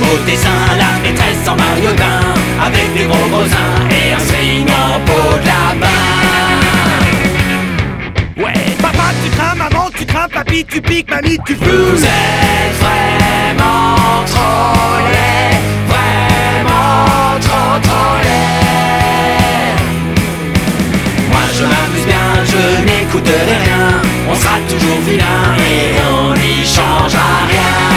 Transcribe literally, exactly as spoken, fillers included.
beaux dessins, la maîtresse en maillot de bain, avec des gros gros seins et un string en peau de lapin. Ouais, papa tu crains, maman tu crains, papy tu piques, mamie tu fous. Vous êtes vraiment trop laid, vraiment trop trop laid. Moi je m'amuse bien, je n'écouterai rien, on sera toujours vilain et on n'y changera rien.